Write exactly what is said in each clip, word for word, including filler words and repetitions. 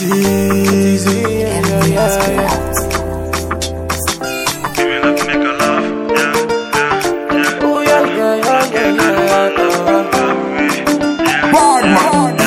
easy. Everything is good out. Give me love, make a love, yeah, yeah, yeah. Oh yeah, yeah, yeah, yeah, yeah. Bad man.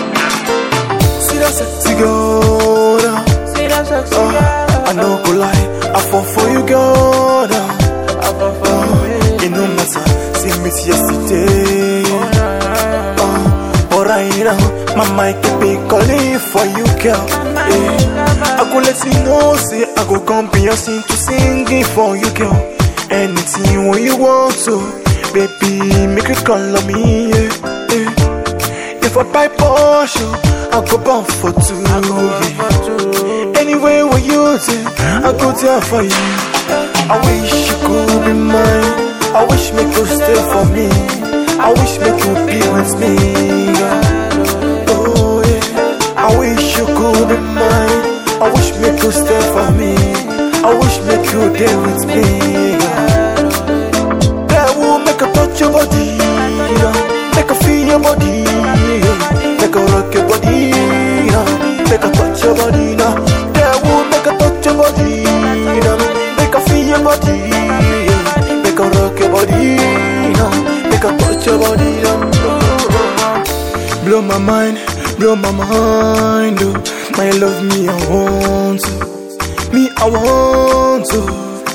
See that sexy girl now. See that sexy girl. Uh, I no go lie, I fall for you, girl. Now. I fall for you. It no matter, see me yesterday. Uh, but right now, my mic can be calling for you, girl. Yeah. I go let you know, say I go come be your sing to sing it for you, girl. Anything when you want to, baby, make you call on me, yeah, yeah. If I buy Porsche, I go bump for two, yeah. Anyway, when you say, I go there for you. I wish you could be mine. I wish me could stay for me. I wish me could be with me, yeah. Oh yeah. I wish you could be mine. I wish me could stay for me. I wish me could stay with me, yeah. That will make a touch your body, yeah. Make a feel your body, yeah. Make a rock your body, yeah. Make a touch your body now. That will make a touch your body, yeah. Make a feel your body, yeah. Make a rock your body, yeah. Make a touch your body, yeah. Blow my mind, blow my mind, oh. My love, me I want to, me I want to.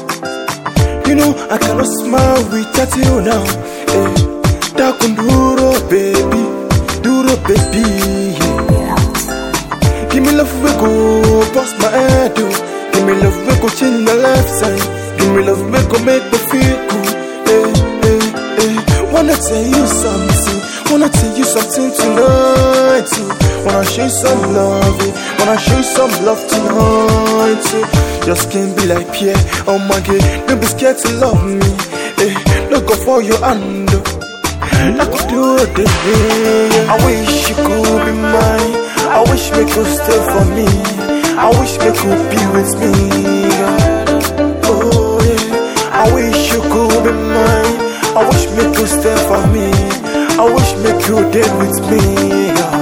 You know I cannot smile without you now. Eh, that can duro, baby, duro, baby. Yeah. Give me love, we go past my head, oh. Give me love, we go change my life side. Give me love, we go make me feel good. Eh, eh, eh. Wanna tell you something, wanna tell you something tonight, too. Wanna show you some love, eh. Wanna show you some love tonight, too. Just can't be like Pierre, oh my God. Don't be scared to love me, eh. Don't go for your hand, I could do it, eh. I wish you could be mine. I wish we could stay for me. I wish we could be with me, yeah. Oh yeah. I wish you could be mine. I wish we could stay for me. I wish we could stay with me, yeah.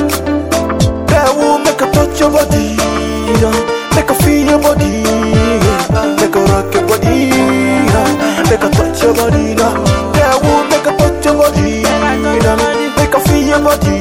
That will make a touch your body, yeah. Make a feel your body, yeah. Make a rock your body, yeah. Make a touch your body now. That will make a touch your body, yeah. Make a feel your body,